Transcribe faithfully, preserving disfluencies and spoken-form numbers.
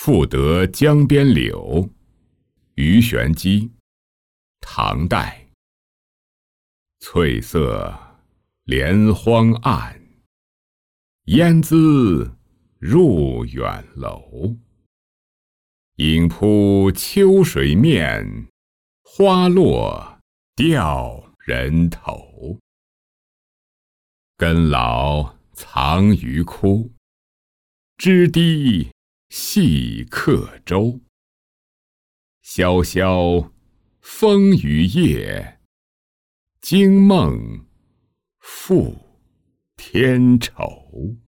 赋得江边柳，鱼玄机，唐代。翠色连荒岸，烟姿入远楼。影铺秋水面，花落吊人头。根老藏于窟，枝低系客舟。萧萧风雨夜，惊梦复天愁。